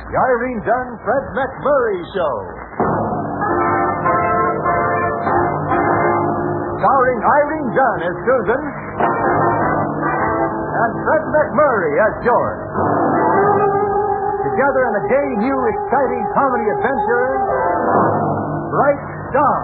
The Irene Dunn, Fred McMurray Show. Starring Irene Dunn as Susan and Fred McMurray as George. Together in a gay, new, exciting comedy adventure, Bright Star.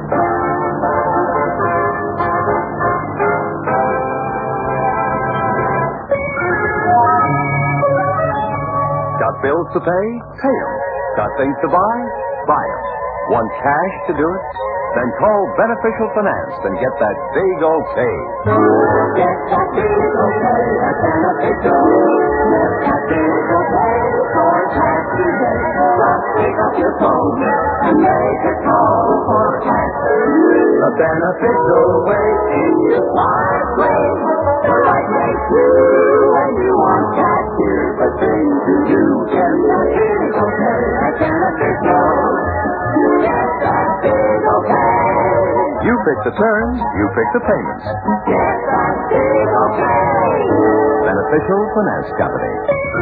Got bills to pay? Pay 'em. Got things to buy? Buy 'em. Want cash to do it? Then call Beneficial Finance and get that big okay. Get that big okay at Beneficial. Get that big okay for cash today. Just pick up your phone and make a call for cash. The Beneficial way is the smart way. The right way too. When you want cash, here's the thing to do. Get that big okay at Beneficial. Get that big okay. You pick the terms, you pick the payments. Get that big okay. Beneficial Finance Company.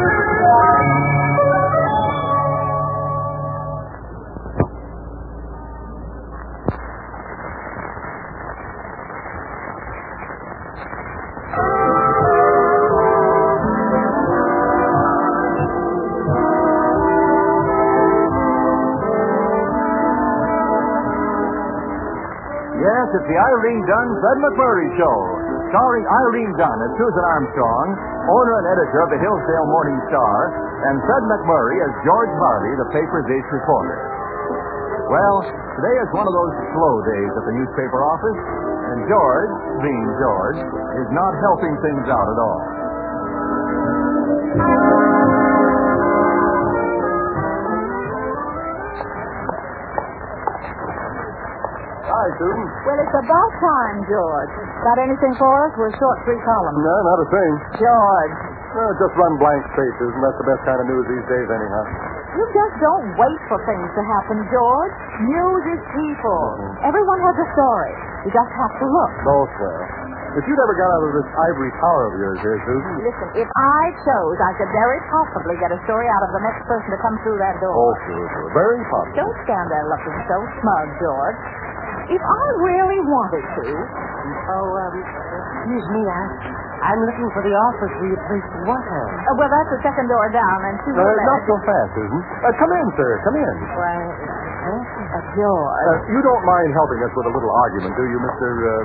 Yes, it's the Irene Dunn, Fred McMurray Show. Starring Irene Dunn as Susan Armstrong, owner and editor of the Hillsdale Morning Star, and Fred McMurray as George Harvey, the paper's ace reporter. Well, today is one of those slow days at the newspaper office, and George, being George, is not helping things out at all. Hi, Susan. Well, it's about time, George. Got anything for us? We're short 3 columns. No, not a thing. George, Just run blank spaces, and that's the best kind of news these days, anyhow. you just don't wait for things to happen, George. News is people. Everyone has a story. You just have to look. Oh, well. If you'd ever got out of this ivory tower of yours here, Susan. Listen, if I chose, I could very possibly get a story out of the next person to come through that door. Oh, sure. Very possible. Don't stand there looking so smug, George. If I really wanted to... Excuse me, I'm looking for the office where you placed the water. well, that's the second door down, and to the left. Not so fast, Susan. Come in, sir. Come in. Why, George. You don't mind helping us with a little argument, do you, Mr.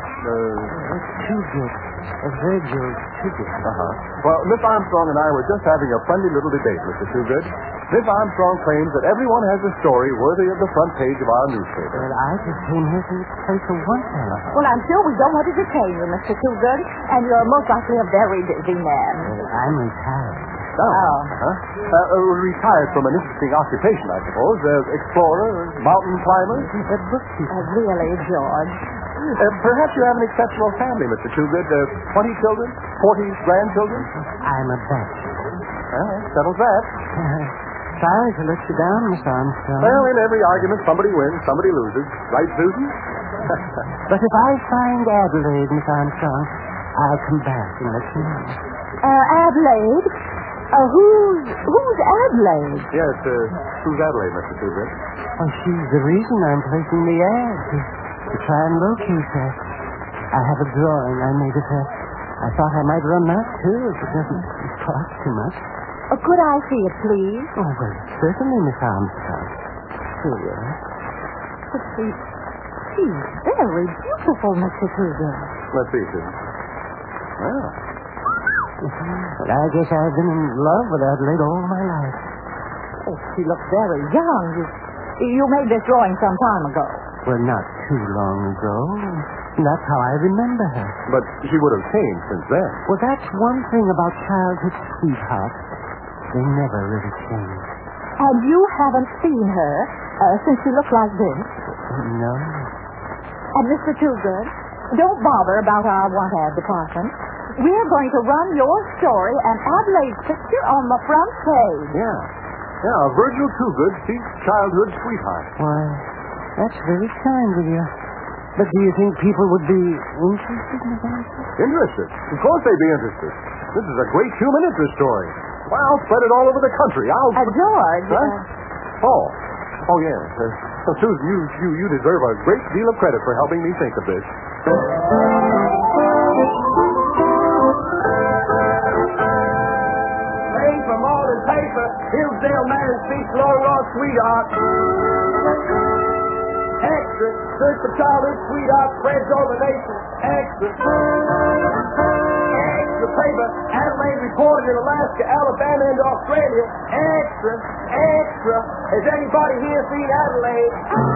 too good. Virgil Toogood. Well, Miss Armstrong and I were just having a friendly little debate, Mr. Toogood. Miss Armstrong claims that everyone has a story worthy of the front page of our newspaper. Well, I just came here to place a water. Well, I'm sure we don't want to detain you, Mr. Toogood, and you're most likely a very busy man. I'm retired. Oh. Retired from an interesting occupation, I suppose. Explorer, mountain climber. A bookkeeper. Really, George? Perhaps you have an exceptional family, Mr. Toogood. 20 children? 40 grandchildren? I'm a bachelor. Settles that. Sorry to let you down, Miss Armstrong. Well, in every argument, somebody wins, somebody loses. Right, Susan? But if I find Adelaide, Miss Armstrong, I'll come back and let you know. Adelaide? Who's Adelaide? Yes, who's Adelaide, Mr. Toogood? Well, she's the reason I'm placing the ad, to try and locate her. I have a drawing I made of her. I thought I might run that, too, if it doesn't cost too much. Could I see it, please? Oh, well, certainly, Miss Armstrong. Here you are. But she's very beautiful, Mr. Toogood. Let's see, Susan. Well, But I guess I've been in love with Adelaide all my life. Oh, she looks very young. You made this drawing some time ago. Well, not too long ago. That's how I remember her. but she would have changed since then. Well, that's one thing about childhood sweethearts. They never really change. And you haven't seen her since she looked like this? No. And Mr. Toogood, don't bother about our want ad department. We're going to run your story and Adelaide's picture on the front page. Yeah, Virgil Toogood seeks childhood sweetheart. Why, that's very kind of you. But do you think people would be interested in that? Interested? Of course they'd be interested. This is a great human interest story. Well, I'll spread it all over the country. George. Huh? Oh, yes. Susan, you deserve a great deal of credit for helping me think of this. Hey, from Alden Paper, Hillsdale Man speaks long lost sweetheart. Extra, search for childhood sweetheart, spreads over nation. Extra. Extra paper, Adelaide reported in Alaska, Alabama, and Australia. Extra, extra. Has anybody here seen Adelaide?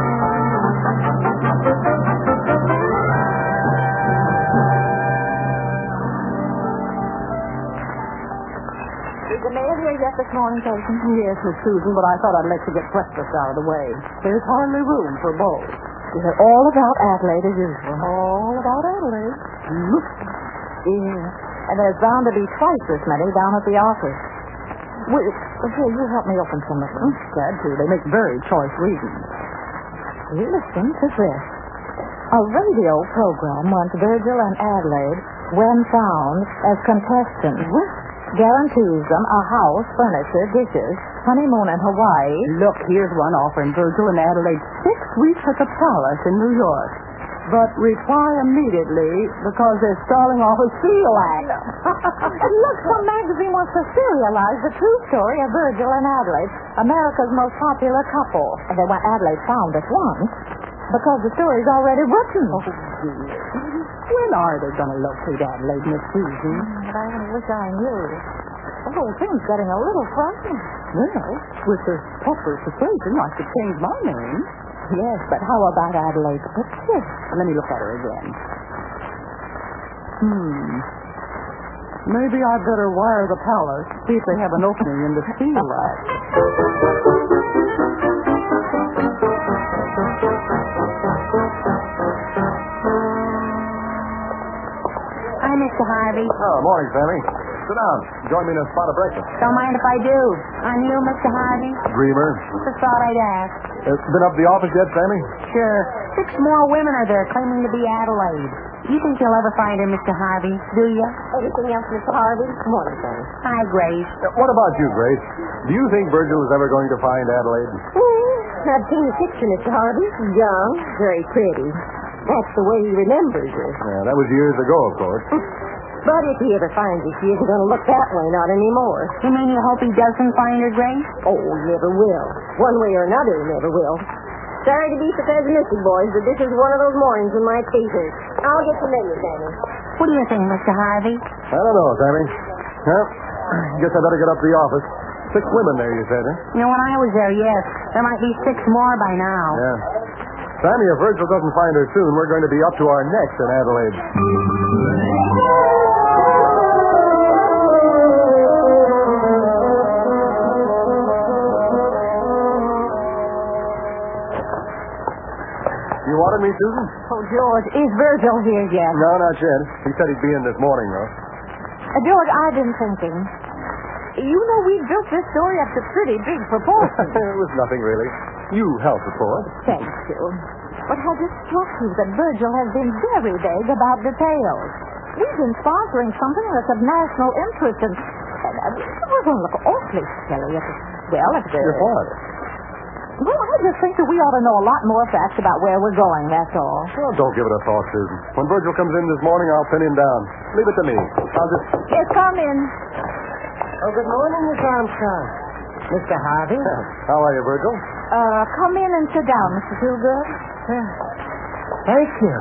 Is the mail here yet this morning, Jason? Yes, Miss Susan, but I thought I'd let you get breakfast out of the way. There's hardly room for both. Is it all about Adelaide as usual? All about Adelaide. Yeah. And there's bound to be twice as many down at the office. Here, you help me open some of them. Glad to. They make very choice reading. Listen to this. A radio program wants Virgil and Adelaide, when found, as contestants. Guarantees them a house, furniture, dishes, honeymoon in Hawaii. Look, here's one offering Virgil and Adelaide 6 weeks at the Palace in New York. But reply immediately because they're stalling off a seal act. And look, some magazine wants to serialize the true story of Virgil and Adelaide, America's most popular couple. And they want Adelaide found at once because the story's already written. Oh, dear. When are they going to locate Adelaide, Miss Susan? I wish I knew. The whole thing's getting a little frightening. Well, with this proper persuasion, I could change my name. Yes, but how about Adelaide's picture? Let me look at her again. Maybe I'd better wire the Palace, see if they have an opening in the seal act. Hi, Mr. Harvey. Oh, morning, Sammy. Sit down. Join me in a spot of breakfast. Don't mind if I do. On you, Mr. Harvey? Dreamer. Just thought I'd ask. Been up to the office yet, Sammy? Sure. 6 more women are there claiming to be Adelaide. You think you'll ever find her, Mr. Harvey? Do you? Anything else, Mr. Harvey? Good morning, Sammy. Hi, Grace. What about you, Grace? Do you think Virgil is ever going to find Adelaide? I've seen the picture, Mr. Harvey. Young, very pretty. That's the way he remembers her. Yeah, that was years ago, of course. But if he ever finds her, she isn't going to look that way, not anymore. You mean you hope he doesn't find her, Grace? Oh, never will. One way or another, he never will. Sorry to be so pessimistic, boys, but this is one of those mornings when my faith hurts. I'll get to know you, Sammy. What do you think, Mr. Harvey? I don't know, Sammy. Well, guess I better get up to the office. 6 women there, you said, huh? You know, when I was there, yes. There might be 6 more by now. Yeah. Sammy, if Virgil doesn't find her soon, we're going to be up to our necks in Adelaide. You wanted me, Susan? Oh, George, is Virgil here yet? No, not yet. He said he'd be in this morning, though. George, I've been thinking. You know, we built this story up to pretty big proportions. It was nothing, really. You helped, of course. Thank you. But has it struck you that Virgil has been very vague about details? We've been sponsoring something that's of national interest, and we're going to look awfully silly if If what? Well, I just think that we ought to know a lot more facts about where we're going, that's all. Well, don't give it a thought, Susan. When Virgil comes in this morning, I'll pin him down. Leave it to me. I'll just... Yes, come in. Oh, good morning, Miss Armstrong. Mr. Harvey? How are you, Virgil? Come in and sit down, Mr. Toogood. Thank you.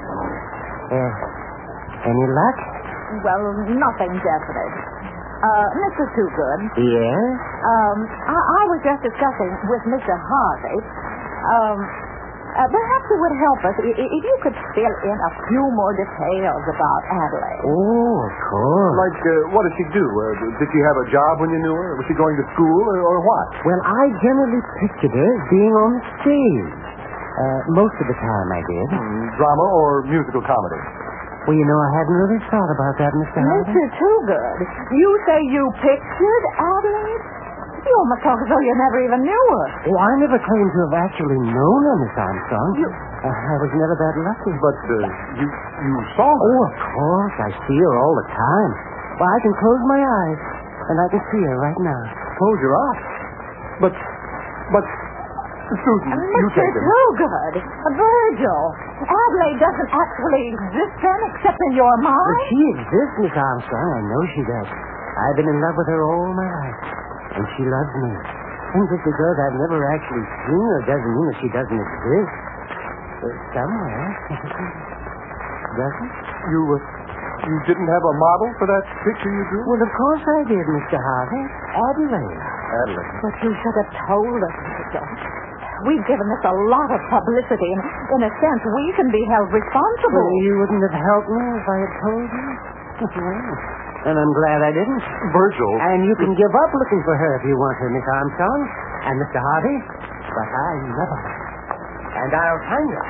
Any luck? Well, nothing definite. Mr. Toogood. Yes? I was just discussing with Mr. Harvey. Perhaps it would help us if you could fill in a few more details about Adelaide. Oh, of course. Like, what did she do? Did she have a job when you knew her? Was she going to school, or what? Well, I generally pictured her as being on the stage. Most of the time I did. Drama or musical comedy? Well, you know, I hadn't really thought about that, Mr. Harvey. Mr. Toogood, you say you pictured Adelaide? You almost talk as though you never even knew her. Oh, I never claimed to have actually known her, Miss Armstrong. I was never that lucky. But you saw her? Oh, of course. I see her all the time. Well, I can close my eyes. and I can see her right now. Close your eyes. But, Susan, you Mr. take him. Toogood, Virgil, Adelaide doesn't actually exist then except in your Well, mind? she exists, Miss Armstrong. I know she does. I've been in love with her all my life, and she loves me. And just because I've never actually seen her doesn't mean that she doesn't exist. Somewhere. Doesn't? You didn't have a model for that picture you drew? Well, of course I did, Mr. Harvey. Adelaide. Adelaide. But you should have told us, Virgil. We've given this a lot of publicity, and in a sense, we can be held responsible. Well, you wouldn't have helped me if I had told you. And I'm glad I didn't. Virgil. And you can give up looking for her if you want her, Miss Armstrong. And Mr. Harvey. But I love her. And I'll find her.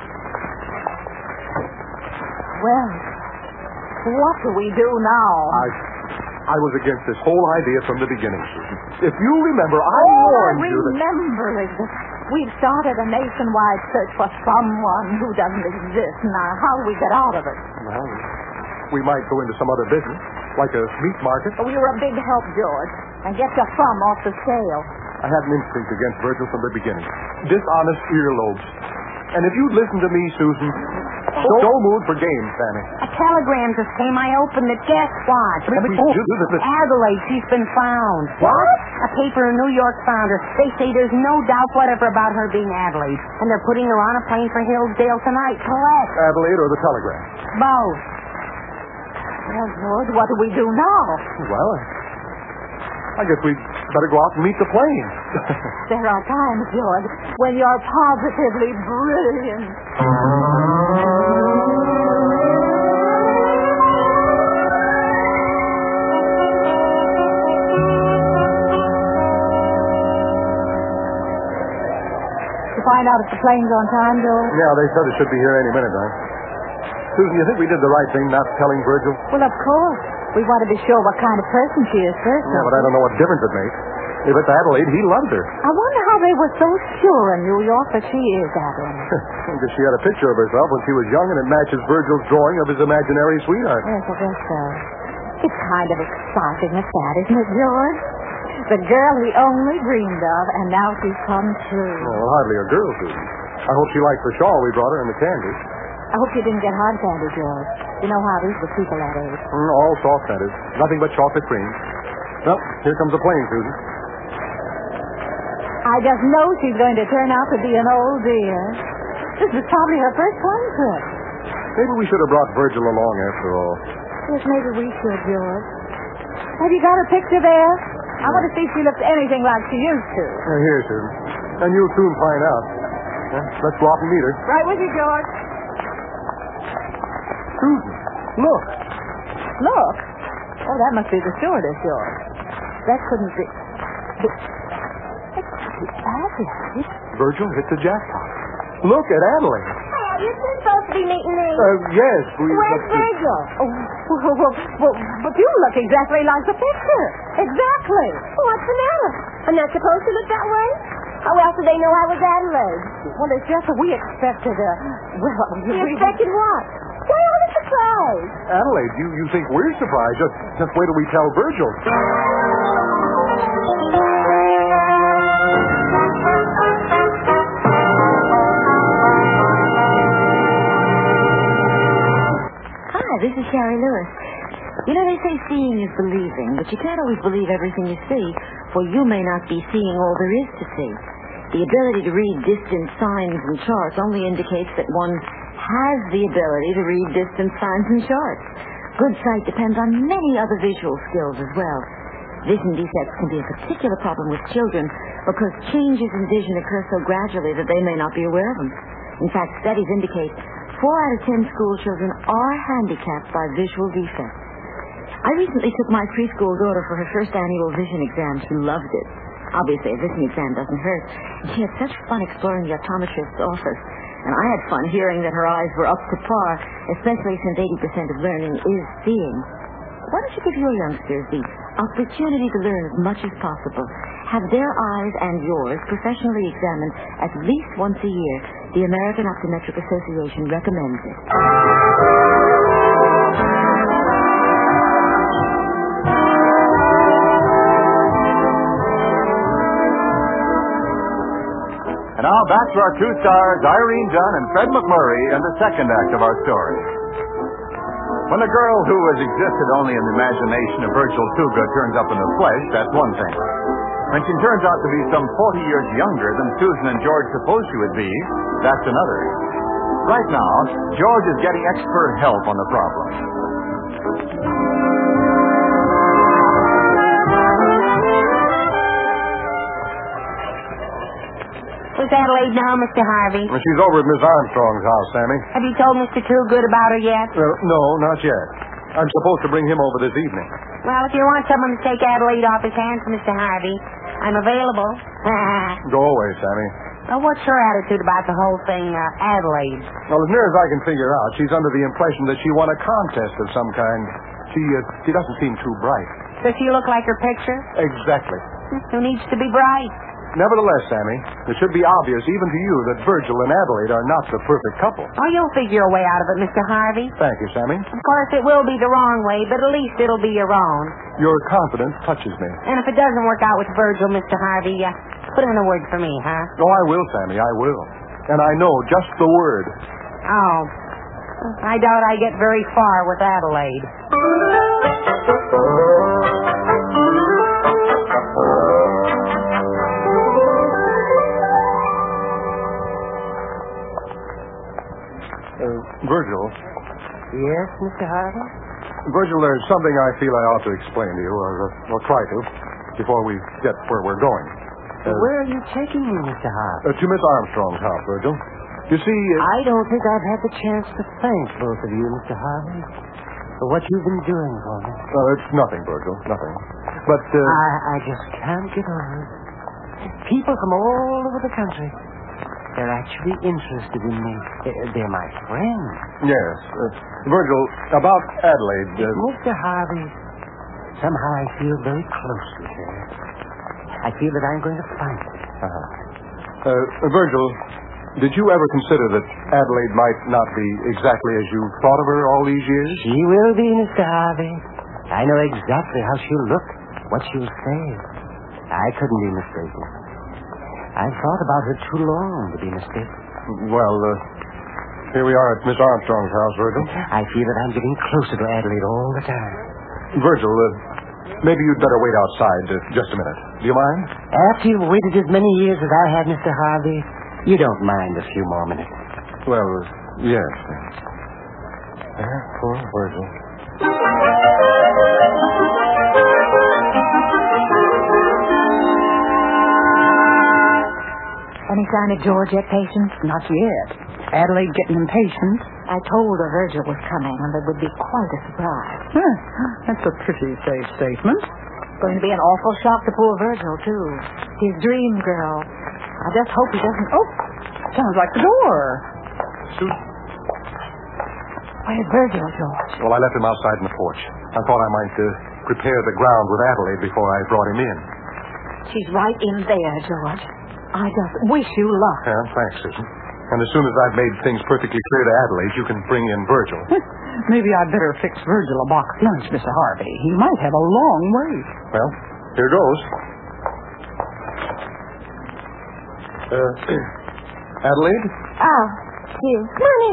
Well, what do we do now? I was against this whole idea from the beginning, Susan. If you remember, I warned you that... Remember is that we've started a nationwide search for someone who doesn't exist. Now, how do we get out of it? Well, we might go into some other business, like a meat market. Oh, you're a big help, George. And get your thumb off the scale. I had an instinct against Virgil from the beginning. Dishonest earlobes. And if you'd listened to me, Susan, no mood for games, Sammy. A telegram just came. I opened it. Guess what? Adelaide, she's been found. What? A paper in New York found her. They say there's no doubt whatever about her being Adelaide. And they're putting her on a plane for Hillsdale tonight. Correct. Adelaide or the telegram? Both. Well, George, what do we do now? Well, I guess we'd better go out and meet the plane. There are times, George, when you're positively brilliant. To find out if the plane's on time, George? Yeah, they said it should be here any minute now. Susan, you think we did the right thing not telling Virgil? Well, of course. We want to be sure what kind of person she is first. Yeah, but I don't know what difference it makes. If it's Adelaide, he loved her. I wonder how they were so sure in New York that she is Adelaide. Because she had a picture of herself when she was young, and it matches Virgil's drawing of his imaginary sweetheart. Yes, I guess so. It's kind of exciting at that, isn't it, George? The girl he only dreamed of, and now she's come true. Well, hardly a girl, Susan. I hope she likes the shawl we brought her and the candy. I hope you didn't get hard candy, George. You know how it is with people that age. All soft, that is. Nothing but chocolate cream. Well, here comes the plane, Susan. I just know she's going to turn out to be an old dear. This is probably her first plane trip. Maybe we should have brought Virgil along after all. Yes, maybe we should, George. Have you got her picture there? I want to see if she looks anything like she used to. Here, Susan. And you'll soon find out. Let's go out and meet her. Right with you, George. Susan, look. Look. Oh, that must be the stewardess, George. That couldn't be... Adelaide? Virgil hit the jackpot. Look at Adelaide. Hey, are you two supposed to be meeting me? Yes. Where's Virgil? Oh, but you look exactly like the picture. Exactly. What's the matter? I'm not supposed to look that way? How else do they know I was Adelaide? Well, it's just that we expected You expected what? Why all the surprise? Adelaide, you think we're surprised. Just wait till we tell Virgil. Hi, this is Sherry Lewis. You know, they say seeing is believing, but you can't always believe everything you see, for you may not be seeing all there is to see. The ability to read distant signs and charts only indicates that one has the ability to read distant signs and charts. Good sight depends on many other visual skills as well. Vision defects can be a particular problem with children because changes in vision occur so gradually that they may not be aware of them. In fact, studies indicate 4 out of 10 school children are handicapped by visual defects. I recently took my preschool daughter for her first annual vision exam. She loved it. Obviously, a vision exam doesn't hurt. She had such fun exploring the optometrist's office. And I had fun hearing that her eyes were up to par, especially since 80% of learning is seeing. Why don't you give your youngsters the opportunity to learn as much as possible? Have their eyes and yours professionally examined at least once a year. The American Optometric Association recommends it. And now back to our two stars, Irene Dunn and Fred McMurray, in the second act of our story. When a girl who has existed only in the imagination of Virgil Toogood turns up in the flesh, that's one thing. When she turns out to be some 40 years younger than Susan and George supposed she would be, that's another. Right now, George is getting expert help on the problem. Where's Adelaide now, Mr. Harvey? Well, she's over at Miss Armstrong's house, Sammy. Have you told Mr. Toogood about her yet? No, not yet. I'm supposed to bring him over this evening. Well, if you want someone to take Adelaide off his hands, Mr. Harvey, I'm available. Go away, Sammy. Well, what's your attitude about the whole thing, Adelaide? Well, as near as I can figure out, she's under the impression that she won a contest of some kind. She doesn't seem too bright. Does she look like her picture? Exactly. Who needs to be bright? Nevertheless, Sammy, it should be obvious even to you that Virgil and Adelaide are not the perfect couple. Oh, you'll figure a way out of it, Mr. Harvey. Thank you, Sammy. Of course, it will be the wrong way, but at least it'll be your own. Your confidence touches me. And if it doesn't work out with Virgil, Mr. Harvey, put in a word for me, huh? Oh, I will, Sammy, I will. And I know just the word. Oh. I doubt I get very far with Adelaide. Virgil. Yes, Mr. Harvey? Virgil, there's something I feel I ought to explain to you, or try to, before we get where we're going. Where are you taking me, Mr. Harvey? To Miss Armstrong's house, Virgil. You see... I don't think I've had the chance to thank both of you, Mr. Harvey, for what you've been doing for me. It's nothing, Virgil, nothing. But, I just can't get over it. People from all over the country, they're actually interested in me. They're my friends. Yes. Virgil, about Adelaide... Mr. Harvey, somehow I feel very close with her. I feel that I'm going to find her. Virgil, did you ever consider that Adelaide might not be exactly as you thought of her all these years? She will be, Mr. Harvey. I know exactly how she'll look, what she'll say. I couldn't be mistaken. I've thought about her too long to be mistaken. Well, here we are at Miss Armstrong's house, Virgil. I feel that I'm getting closer to Adelaide all the time. Virgil, maybe you'd better wait outside just a minute. Do you mind? After you've waited as many years as I have, Mr. Harvey, you don't mind a few more minutes. Well, yes. Poor Virgil. Any sign of George yet, Patience? Not yet. Adelaide getting impatient. I told her Virgil was coming, and it would be quite a surprise. That's a pretty safe statement. Going to be an awful shock to poor Virgil, too. His dream girl. I just hope he doesn't... Oh, sounds like the door. Susan? Where's Virgil, George? Well, I left him outside in the porch. I thought I might prepare the ground with Adelaide before I brought him in. She's right in there, George. I just wish you luck. Yeah, thanks, Susan. And as soon as I've made things perfectly clear to Adelaide, you can bring in Virgil. Maybe I'd better fix Virgil a box lunch, Mr. Harvey. He might have a long wait. Well, here goes. Adelaide? Oh, you. Come on in.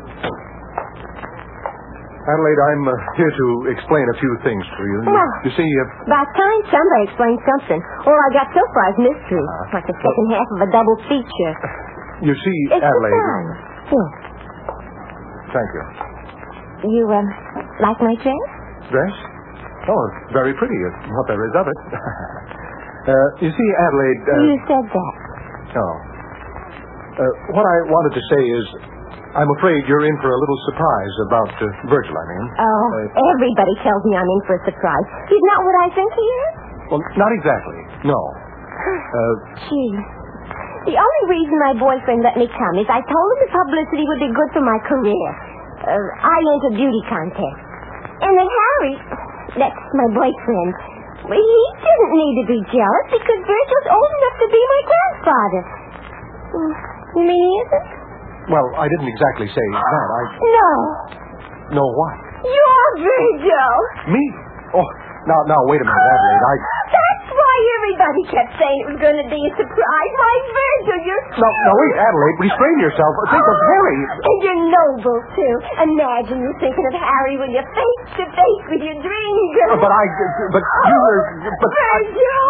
Adelaide, I'm here to explain a few things to you. You see, About time somebody explained something. All I got so far is mystery. Like the second half of a double feature. You see, It's Adelaide... fun. Yes. Thank you. You, like my dress? Dress? Oh, it's very pretty. What there is of it. You see, Adelaide... You said that. Oh. What I wanted to say is, I'm afraid you're in for a little surprise about Virgil, I mean. Oh, everybody tells me I'm in for a surprise. He's not what I think he is? Well, not exactly. No. Gee. The only reason my boyfriend let me come is I told him the publicity would be good for my career. I entered beauty contest. And then Harry, that's my boyfriend, he didn't need to be jealous because Virgil's old enough to be my grandfather. You mean he isn't? Well, I didn't exactly say that. No. No what? You're Virgil. Me? Oh, now, wait a minute, Adelaide. That's why you're Everybody kept saying it was going to be a surprise. Why, Virgil, you're... No, wait, Adelaide. Restrain yourself. Think of Harry. And you're noble, too. Imagine you thinking of Harry when you're face to face with your dream girl. But you were... Virgil!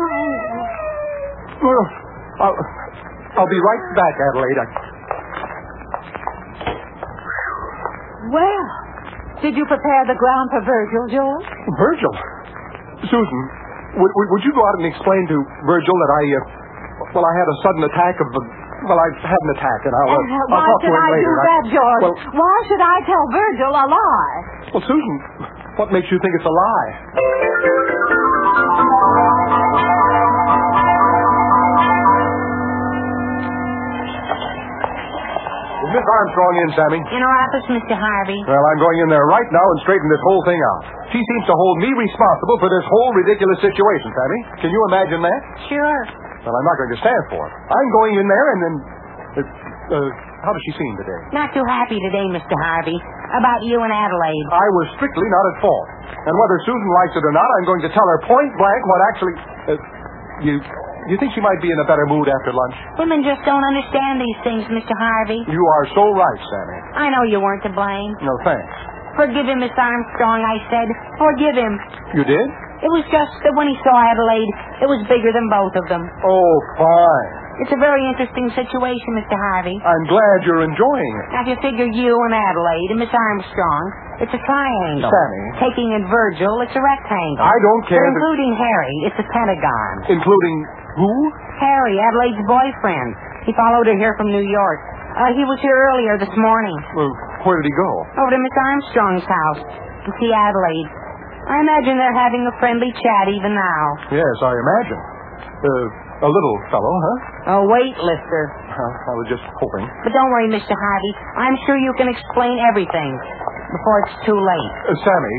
I'll be right back, Adelaide. Well, did you prepare the ground for Virgil, George? Virgil? Susan, would you go out and explain to Virgil that I had a sudden attack of the... Well, I had an attack, and I'll why talk to should him I later. do that, George? Well, why should I tell Virgil a lie? Well, Susan, what makes you think it's a lie? Is Miss Armstrong in, Sammy? In our office, Mr. Harvey. Well, I'm going in there right now and straighten this whole thing out. She seems to hold me responsible for this whole ridiculous situation, Sammy. Can you imagine that? Sure. Well, I'm not going to stand for it. I'm going in there and then... how does she seem today? Not too happy today, Mr. Harvey, about you and Adelaide. I was strictly not at fault. And whether Susan likes it or not, I'm going to tell her point blank what actually... You think she might be in a better mood after lunch? Women just don't understand these things, Mr. Harvey. You are so right, Sammy. I know you weren't to blame. No, thanks. Forgive him, Miss Armstrong, I said. Forgive him. You did? It was just that when he saw Adelaide, it was bigger than both of them. Oh, fine. It's a very interesting situation, Mr. Harvey. I'm glad you're enjoying it. Now, if you figure you and Adelaide and Miss Armstrong, it's a triangle. Sammy. Taking in Virgil, it's a rectangle. I don't care. But including Harry, it's a pentagon. Including who? Harry, Adelaide's boyfriend. He followed her here from New York. He was here earlier this morning. Well, where did he go? Over to Miss Armstrong's house to see Adelaide. I imagine they're having a friendly chat even now. Yes, I imagine. A little fellow, huh? A weightlifter. I was just hoping. But don't worry, Mr. Harvey. I'm sure you can explain everything before it's too late. Sammy.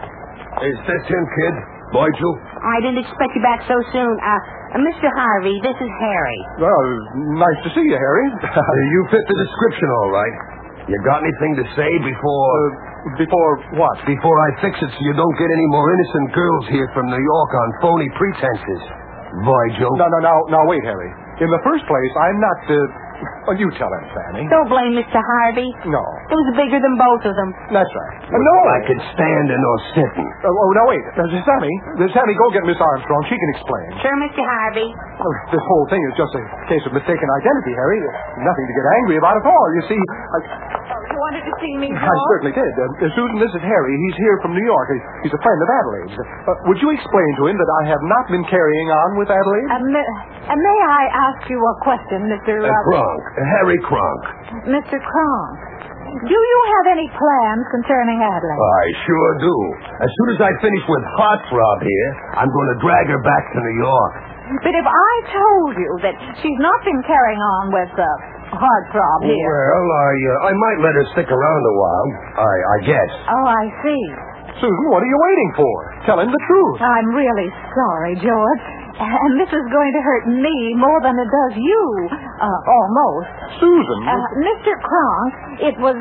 Is this him, kid? Virgil? I didn't expect you back so soon. Mr. Harvey, this is Harry. Well, nice to see you, Harry. You fit the description all right. You got anything to say before... Before what? Before I fix it so you don't get any more innocent girls here from New York on phony pretenses. Virgil. Now, wait, Harry. In the first place, I'm not, well, you tell him, Sammy. Don't blame Mr. Harvey. No. It was bigger than both of them. That's right. No. I could standing or sitting. No, wait. Sammy, go get Miss Armstrong. She can explain. Sure, Mr. Harvey. Well, this whole thing is just a case of mistaken identity, Harry. Nothing to get angry about at all. You see, You wanted to see me, I George? certainly did. Susan, this is Harry. He's here from New York. He's a friend of Adelaide's. Would you explain to him that I have not been carrying on with Adelaide? May I ask you a question, Mr. Kronk. Harry Kronk. Mr. Kronk, do you have any plans concerning Adelaide? I sure do. As soon as I finish with Heartthrob here, I'm going to drag her back to New York. But if I told you that she's not been carrying on with Heartthrob here... Well, I might let her stick around a while. I guess. Oh, I see. Susan, what are you waiting for? Tell him the truth. I'm really sorry, George. And this is going to hurt me more than it does you. Almost. Susan? Mr. Kronk, it was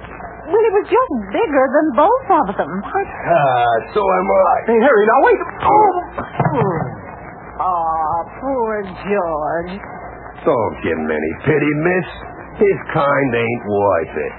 just bigger than both of them. So am I. Hey, Harry, now wait. Oh, poor George. Don't give him any pity, miss. His kind ain't worth it.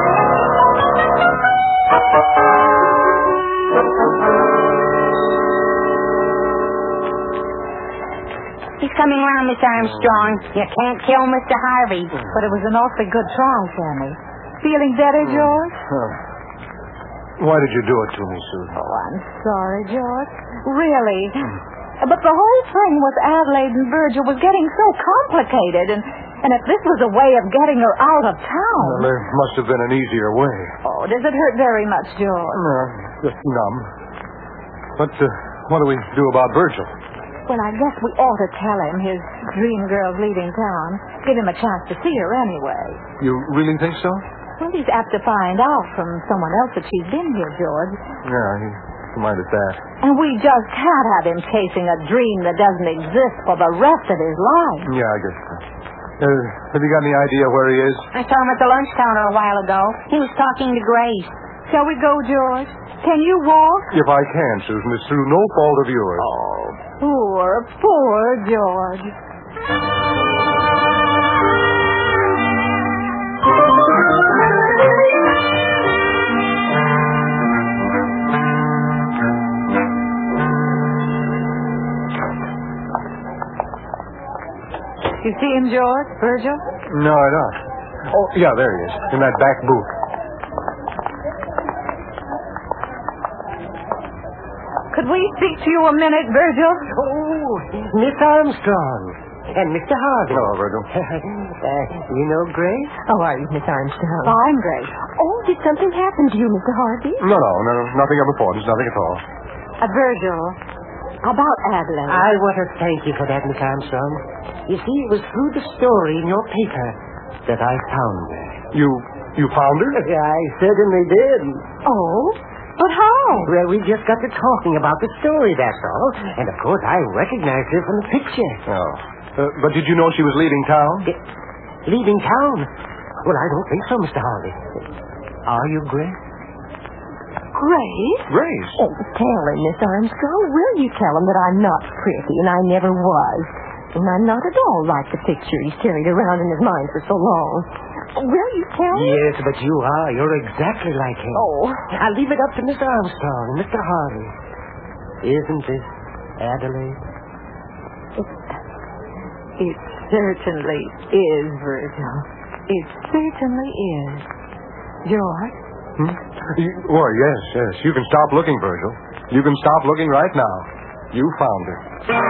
He's coming round, Miss Armstrong. You can't kill Mr. Harvey. But it was an awfully good try, Sammy. Feeling better, George? Why did you do it to me, Susan? Oh, I'm sorry, George. Really. But the whole thing with Adelaide and Virgil was getting so complicated, and if this was a way of getting her out of town... Well, there must have been an easier way. Oh, does it hurt very much, George? No, just numb. But what do we do about Virgil? Well, I guess we ought to tell him his dream girl's leaving town. Give him a chance to see her anyway. You really think so? Well, he's apt to find out from someone else that she's been here, George. Yeah, he might at that. And we just can't have him chasing a dream that doesn't exist for the rest of his life. Yeah, I guess so. Have you got any idea where he is? I saw him at the lunch counter a while ago. He was talking to Grace. Shall we go, George? Can you walk? If I can, Susan. It's through no fault of yours. Oh, Poor George. You see him, George? Virgil? No, I don't. Oh, yeah, there he is, in that back booth. Could we speak to you a minute, Virgil? Oh, Miss Armstrong and Mr. Harvey. Hello, Virgil. You know Grace? How are you, Miss Armstrong? I'm Grace. Oh, did something happen to you, Mr. Harvey? No, nothing of importance, nothing at all. Virgil, About Adelaide. I want to thank you for that, Miss Armstrong. You see, it was through the story in your paper that I found her. You found her? I certainly did. Oh? But how? Well, we just got to talking about the story, that's all. And, of course, I recognized her from the picture. Oh. But did you know she was leaving town? Leaving town? Well, I don't think so, Mr. Harvey. Are you, Grace? Grace? Grace? Oh, tell him, Miss Armstrong. Will you tell him that I'm not pretty and I never was? And I'm not at all like the picture he's carried around in his mind for so long. Will you tell him? Yes, but you are. You're exactly like him. Oh. I'll leave it up to Mr. Armstrong and Mr. Harvey. Isn't this Adelaide? It certainly is, Virgil. It certainly is. George? Well, yes. You can stop looking, Virgil. You can stop looking right now. You found her.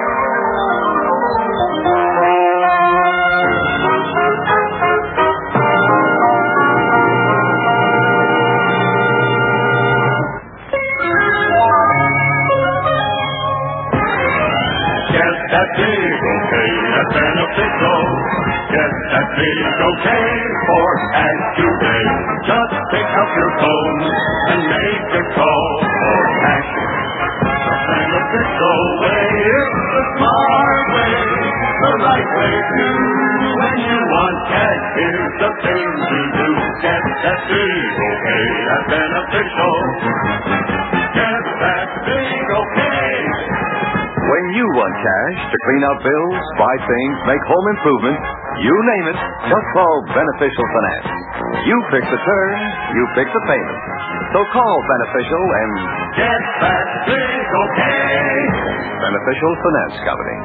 Get that big okay, that's beneficial. Get that big okay for Act Today. Just pick up your phone and make a call for Act. Beneficial way, it's the smart way, the right way to. When you want cash, here's the thing to do. Get that big okay, that's beneficial. Get that big okay. When you want cash to clean out bills, buy things, make home improvements, you name it, just call Beneficial Finance. You pick the terms, you pick the payment. So call Beneficial and get that big okay. Beneficial Finance Company.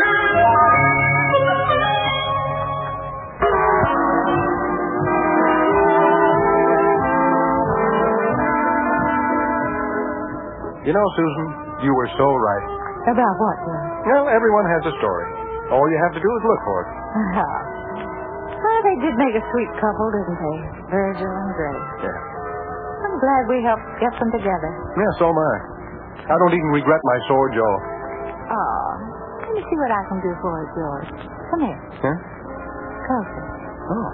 You know, Susan, you were so right. About what, George? Well, everyone has a story. All you have to do is look for it. Well, they did make a sweet couple, didn't they? Virgil and Grace. Yeah. I'm glad we helped get them together. Yeah, so am I. I don't even regret my sore jaw. Oh, let me see what I can do for you, George. Come here. Huh? Closer. Oh.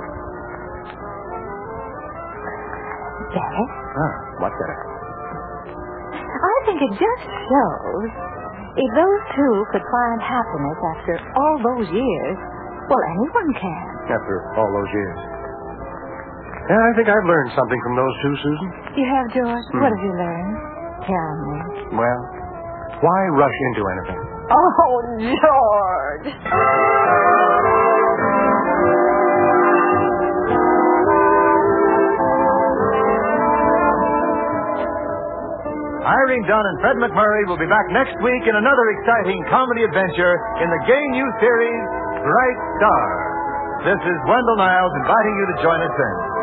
Dennis? What's that? I think it just shows if those two could find happiness after all those years, well, anyone can. After all those years. Yeah, I think I've learned something from those two, Susan. You have, George? What have you learned? Tell me. Well, why rush into anything? Oh, George! Irene Dunn and Fred McMurray will be back next week in another exciting comedy adventure in the gay new series, Bright Star. This is Wendell Niles inviting you to join us then.